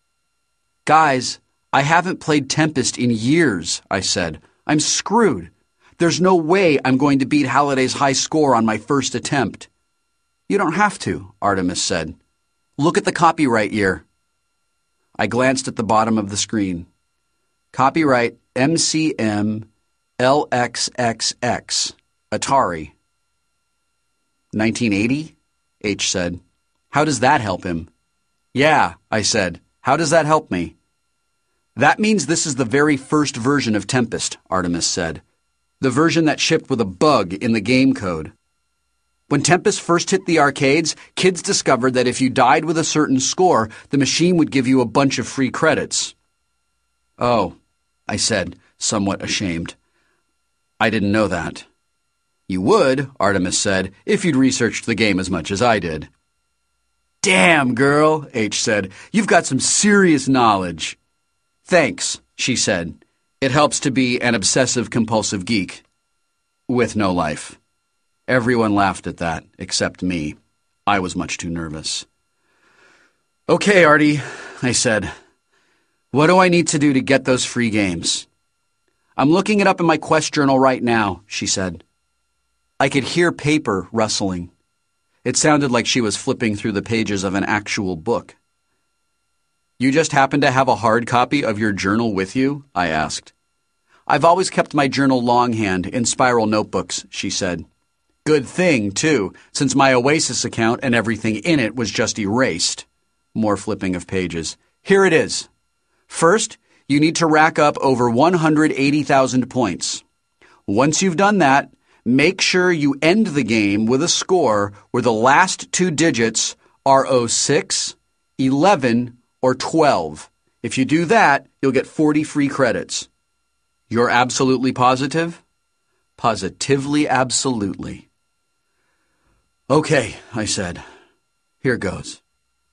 Guys, I haven't played Tempest in years, I said. I'm screwed. There's no way I'm going to beat Halliday's high score on my first attempt. You don't have to, Artemis said. Look at the copyright year. I glanced at the bottom of the screen. Copyright M C M L X X X, Atari. nineteen eighty? H said. How does that help him? Yeah, I said. How does that help me? That means this is the very first version of Tempest, Artemis said. The version that shipped with a bug in the game code. When Tempest first hit the arcades, kids discovered that if you died with a certain score, the machine would give you a bunch of free credits. Oh, I said, somewhat ashamed. I didn't know that. You would, Artemis said, if you'd researched the game as much as I did. Damn, girl, H said, you've got some serious knowledge. Thanks, she said. It helps to be an obsessive-compulsive geek. With no life. Everyone laughed at that, except me. I was much too nervous. Okay, Artie, I said. What do I need to do to get those free games? I'm looking it up in my quest journal right now, she said. I could hear paper rustling. It sounded like she was flipping through the pages of an actual book. You just happen to have a hard copy of your journal with you? I asked. I've always kept my journal longhand in spiral notebooks, she said. Good thing, too, since my Oasis account and everything in it was just erased. More flipping of pages. Here it is. First, you need to rack up over one hundred eighty thousand points. Once you've done that, make sure you end the game with a score where the last two digits are oh six, eleven, or twelve. If you do that, you'll get forty free credits. You're absolutely positive? Positively absolutely. Okay, I said. Here goes.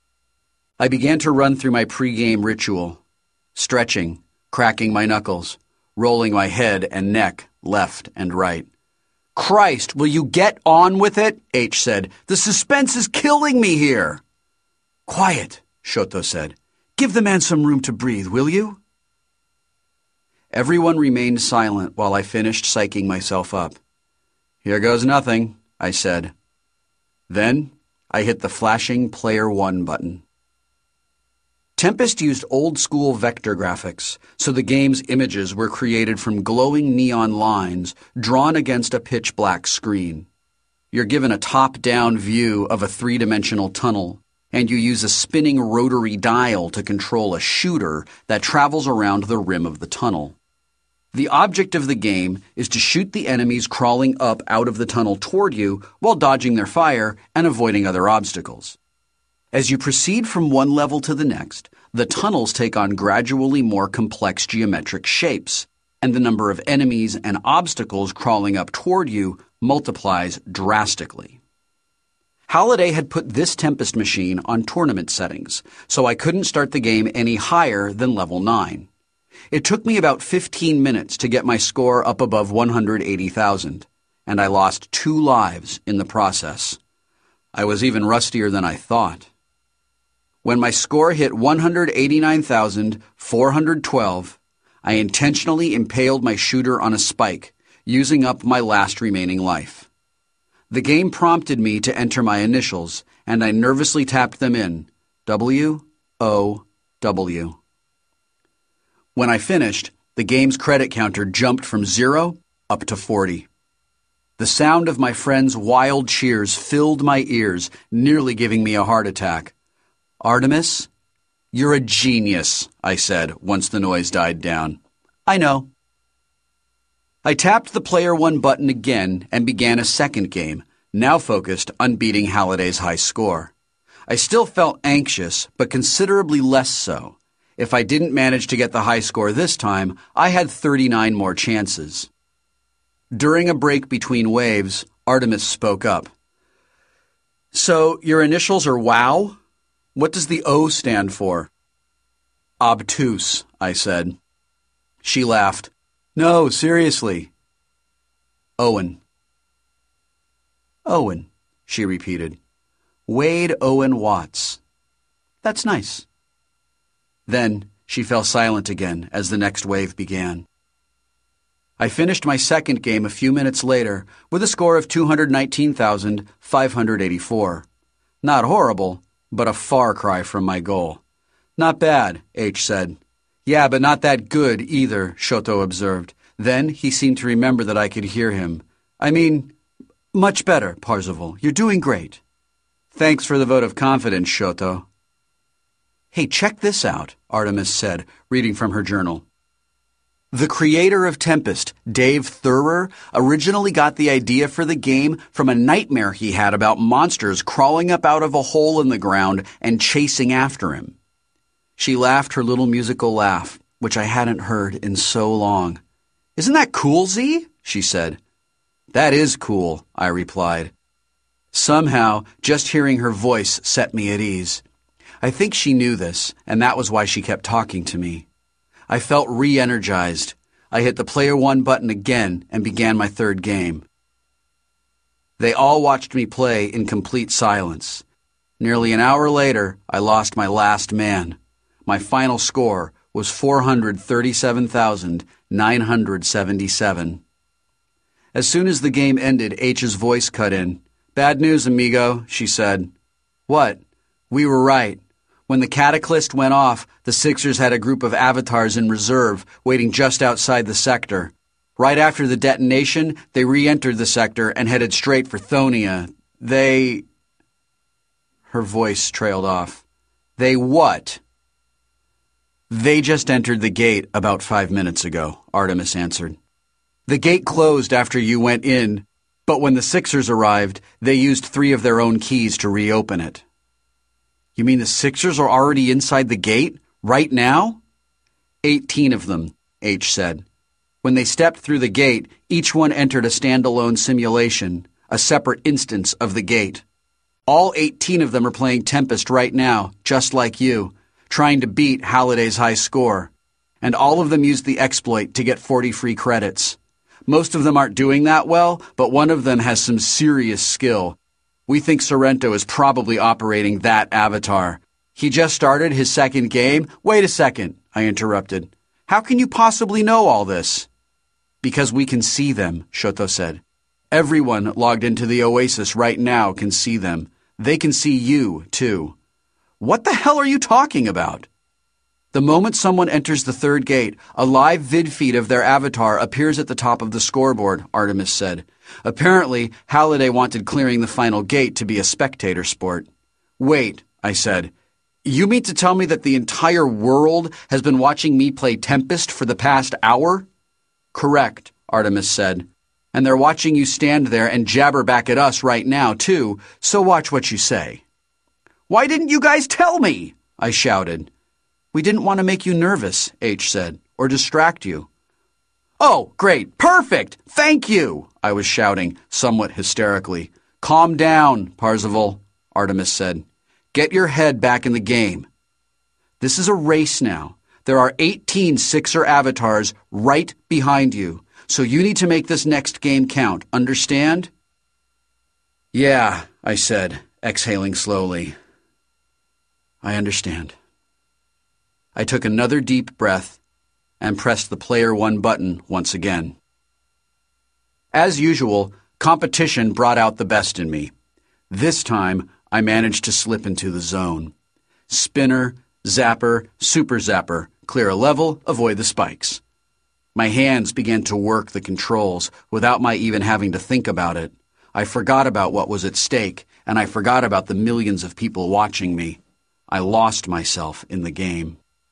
I began to run through my pre-game ritual, stretching, cracking my knuckles, rolling my head and neck left and right. Christ, will you get on with it? H said. The suspense is killing me here. Quiet, Shoto said. Give the man some room to breathe, will you? Everyone remained silent while I finished psyching myself up. Here goes nothing, I said. Then I hit the flashing Player One button. Tempest used old-school vector graphics, so the game's images were created from glowing neon lines drawn against a pitch-black screen. You're given a top-down view of a three-dimensional tunnel, and you use a spinning rotary dial to control a shooter that travels around the rim of the tunnel. The object of the game is to shoot the enemies crawling up out of the tunnel toward you while dodging their fire and avoiding other obstacles. As you proceed from one level to the next, the tunnels take on gradually more complex geometric shapes, and the number of enemies and obstacles crawling up toward you multiplies drastically. Halliday had put this Tempest machine on tournament settings, so I couldn't start the game any higher than level nine. It took me about fifteen minutes to get my score up above one hundred eighty thousand, and I lost two lives in the process. I was even rustier than I thought. When my score hit one hundred eighty-nine thousand four hundred twelve, I intentionally impaled my shooter on a spike, using up my last remaining life. The game prompted me to enter my initials, and I nervously tapped them in, W O W. When I finished, the game's credit counter jumped from zero up to forty. The sound of my friends' wild cheers filled my ears, nearly giving me a heart attack. Artemis, you're a genius, I said once the noise died down. I know. I tapped the Player One button again and began a second game, now focused on beating Halliday's high score. I still felt anxious, but considerably less so. If I didn't manage to get the high score this time, I had thirty-nine more chances. During a break between waves, Artemis spoke up. So, your initials are WOW? What does the O stand for? Obtuse, I said. She laughed. No, seriously. Owen. Owen, she repeated. Wade Owen Watts. That's nice. Then she fell silent again as the next wave began. I finished my second game a few minutes later with a score of two hundred nineteen thousand five hundred eighty-four. Not horrible, but a far cry from my goal. Not bad, H said. Yeah, but not that good either, Shoto observed. Then he seemed to remember that I could hear him. I mean, much better, Parzival. You're doing great. Thanks for the vote of confidence, Shoto. Hey, check this out, Artemis said, reading from her journal. The creator of Tempest, Dave Thurer, originally got the idea for the game from a nightmare he had about monsters crawling up out of a hole in the ground and chasing after him. She laughed her little musical laugh, which I hadn't heard in so long. Isn't that cool, Z? She said. That is cool, I replied. Somehow, just hearing her voice set me at ease. I think she knew this, and that was why she kept talking to me. I felt re-energized. I hit the Player One button again and began my third game. They all watched me play in complete silence. Nearly an hour later, I lost my last man. My final score was four hundred thirty-seven thousand nine hundred seventy-seven. As soon as the game ended, H's voice cut in. Bad news, amigo, she said. What? We were right. When the Cataclysm went off, the Sixers had a group of avatars in reserve, waiting just outside the sector. Right after the detonation, they re-entered the sector and headed straight for Thonia. They... Her voice trailed off. They what? They just entered the gate about five minutes ago, Artemis answered. The gate closed after you went in, but when the Sixers arrived, they used three of their own keys to reopen it. You mean the Sixers are already inside the gate, right now? Eighteen of them, H said. When they stepped through the gate, each one entered a standalone simulation, a separate instance of the gate. All eighteen of them are playing Tempest right now, just like you, trying to beat Halliday's high score. And all of them used the exploit to get forty free credits. Most of them aren't doing that well, but one of them has some serious skill. We think Sorrento is probably operating that avatar. He just started his second game. Wait a second, I interrupted. How can you possibly know all this? Because we can see them, Shoto said. Everyone logged into the Oasis right now can see them. They can see you, too. What the hell are you talking about? The moment someone enters the third gate, a live vid feed of their avatar appears at the top of the scoreboard, Artemis said. Apparently, Halliday wanted clearing the final gate to be a spectator sport. Wait, I said. You mean to tell me that the entire world has been watching me play Tempest for the past hour? Correct, Artemis said. And they're watching you stand there and jabber back at us right now, too, so watch what you say. Why didn't you guys tell me? I shouted. We didn't want to make you nervous, H said, or distract you. Oh, great, perfect, thank you, I was shouting, somewhat hysterically. Calm down, Parzival, Artemis said. Get your head back in the game. This is a race now. There are eighteen Sixer avatars right behind you, so you need to make this next game count, understand? Yeah, I said, exhaling slowly. I understand. I took another deep breath and pressed the Player One button once again. As usual, competition brought out the best in me. This time, I managed to slip into the zone. Spinner, zapper, super zapper, clear a level, avoid the spikes. My hands began to work the controls without my even having to think about it. I forgot about what was at stake, and I forgot about the millions of people watching me. I lost myself in the game.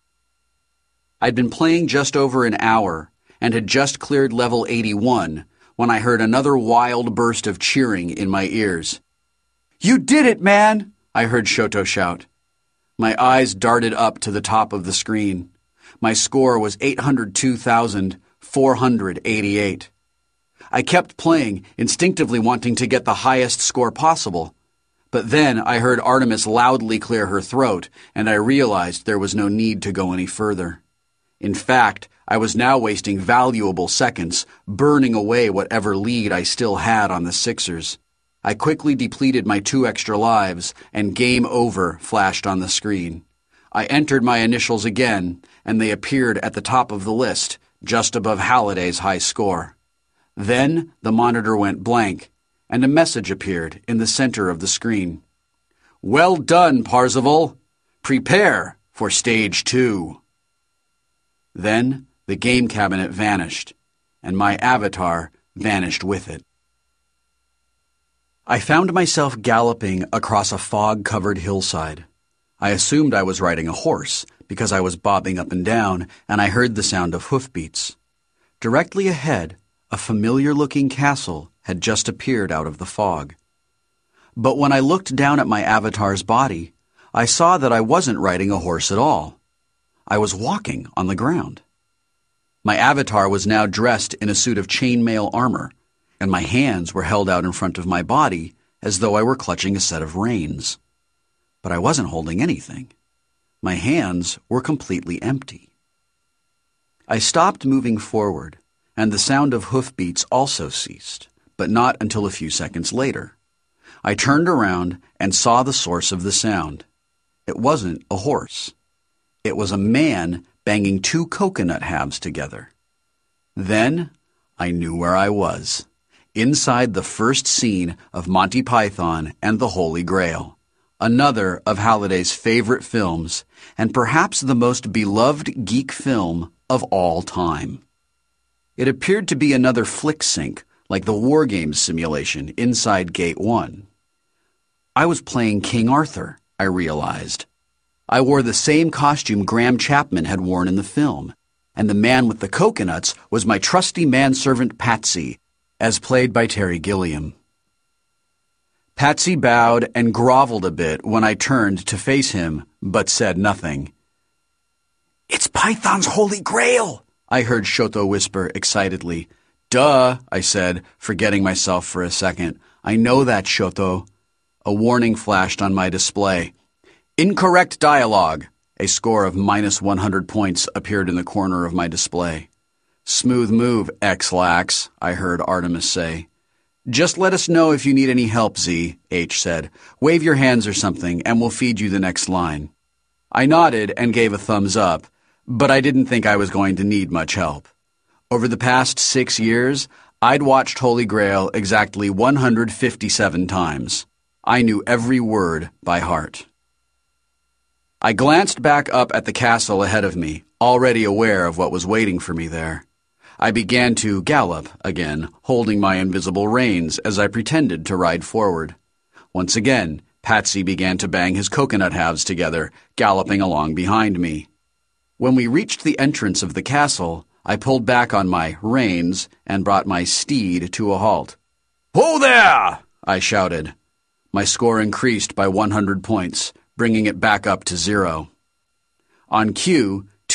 I'd been playing just over an hour and had just cleared level eighty-one when I heard another wild burst of cheering in my ears. You did it, man! I heard Shoto shout. My eyes darted up to the top of the screen. My score was eight hundred two thousand four hundred eighty-eight. I kept playing, instinctively wanting to get the highest score possible. But then I heard Artemis loudly clear her throat, and I realized there was no need to go any further. In fact, I was now wasting valuable seconds, burning away whatever lead I still had on the Sixers. I quickly depleted my two extra lives, and Game Over flashed on the screen. I entered my initials again, and they appeared at the top of the list, just above Halliday's high score. Then the monitor went blank, and a message appeared in the center of the screen. Well done, Parzival. Prepare for stage two. Then the game cabinet vanished, and my avatar vanished with it. I found myself galloping across a fog-covered hillside. I assumed I was riding a horse, because I was bobbing up and down, and I heard the sound of hoofbeats. Directly ahead, a familiar-looking castle had just appeared out of the fog. But when I looked down at my avatar's body, I saw that I wasn't riding a horse at all. I was walking on the ground. My avatar was now dressed in a suit of chainmail armor, and my hands were held out in front of my body as though I were clutching a set of reins. But I wasn't holding anything. My hands were completely empty. I stopped moving forward, and the sound of hoofbeats also ceased, but not until a few seconds later. I turned around and saw the source of the sound. It wasn't a horse. It was a man banging two coconut halves together. Then I knew where I was, inside the first scene of Monty Python and the Holy Grail, another of Halliday's favorite films, and perhaps the most beloved geek film of all time. It appeared to be another flick sync, like the War Games simulation inside Gate one. I was playing King Arthur, I realized. I wore the same costume Graham Chapman had worn in the film, and the man with the coconuts was my trusty manservant Patsy, as played by Terry Gilliam. Patsy bowed and groveled a bit when I turned to face him, but said nothing. It's Python's Holy Grail, I heard Shoto whisper excitedly. Duh, I said, forgetting myself for a second. I know that, Shoto. A warning flashed on my display. Incorrect dialogue. A score of minus one hundred points appeared in the corner of my display. Smooth move, X-Lax, I heard Artemis say. Just let us know if you need any help, Z, H said. Wave your hands or something, and we'll feed you the next line. I nodded and gave a thumbs up, but I didn't think I was going to need much help. Over the past six years, I'd watched Holy Grail exactly one hundred fifty-seven times. I knew every word by heart. I glanced back up at the castle ahead of me, already aware of what was waiting for me there. I began to gallop again, holding my invisible reins as I pretended to ride forward. Once again, Patsy began to bang his coconut halves together, galloping along behind me. When we reached the entrance of the castle, I pulled back on my reins and brought my steed to a halt. "Whoa there!" I shouted. My score increased by one hundred points, bringing it back up to zero. On cue,